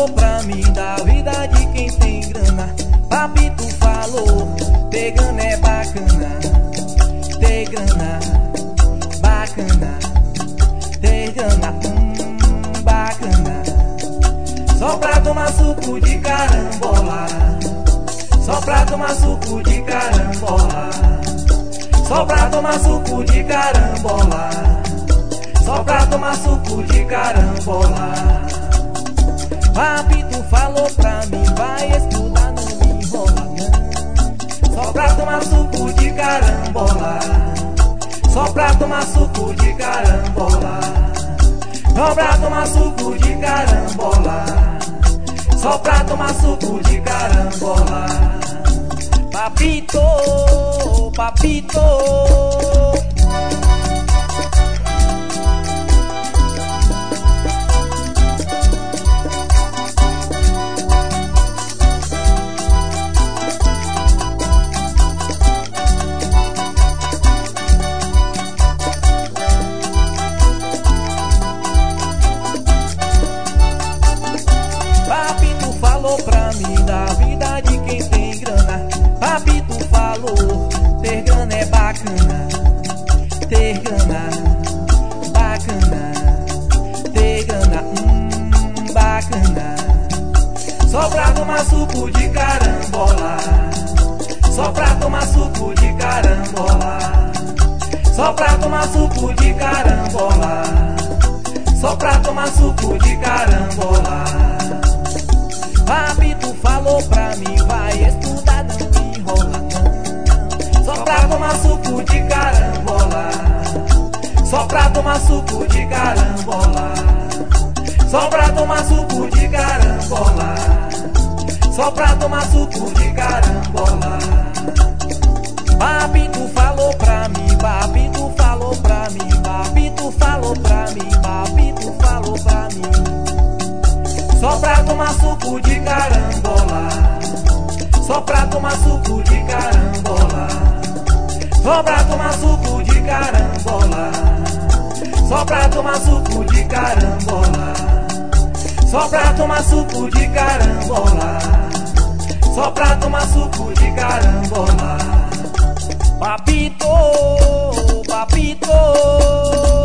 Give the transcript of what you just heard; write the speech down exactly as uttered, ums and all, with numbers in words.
falou pra mim da vida de quem tem grana. Papito falou, ter grana é bacana. Ter grana, bacana. Ter grana, hum, bacana. Só pra tomar suco de carambola. Só pra tomar suco de carambola. Só pra tomar suco de carambola. Só pra tomar suco de carambola. Papito falou pra mim, vai estudar, não me enrola não. Só pra tomar suco de carambola. Só pra tomar suco de carambola. Só pra tomar suco de carambola. Só pra tomar suco de carambola. Papito, papito. Papito falou pra mim da vida de quem tem grana. Papito falou, ter grana é bacana. Ter grana, bacana. Ter grana, hum, bacana. Só pra tomar suco de carambola. Só pra tomar suco de carambola. Só pra tomar suco de carambola. Só pra tomar suco de carambola. Papito falou pra mim, vai estudar, não me enrola não. Só pra tomar suco de carambola. Só pra tomar suco de carambola. Só pra tomar suco de carambola. Só pra tomar suco de carambola. Papito falou pra mim, papito falou pra mim, papito falou pra mim, papito falou pra mim. Só pra tomar suco de carambola. Só pra tomar suco de carambola. Só pra tomar suco de carambola. Só pra tomar suco de carambola. Só pra tomar suco de carambola. Só pra tomar suco de carambola. Papito, papito.